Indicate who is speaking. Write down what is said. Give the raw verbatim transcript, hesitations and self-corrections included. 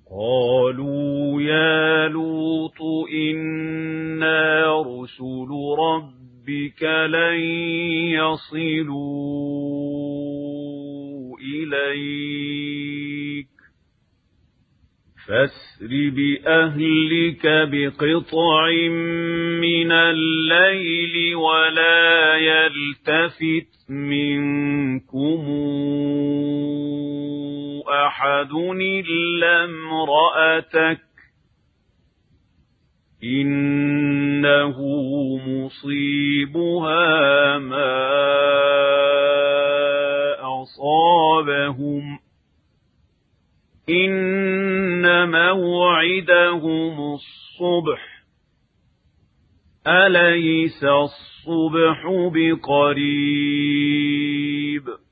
Speaker 1: قالوا يا لوط إنا رسل ربك لن يصلوا إليك فاسر بأهلك بقطع من الليل ولا يلتفت منكم أحد إلا امرأتك إنه مصيبها ما أصابهم إن موعدهم الصبح أليس الصبح بقريب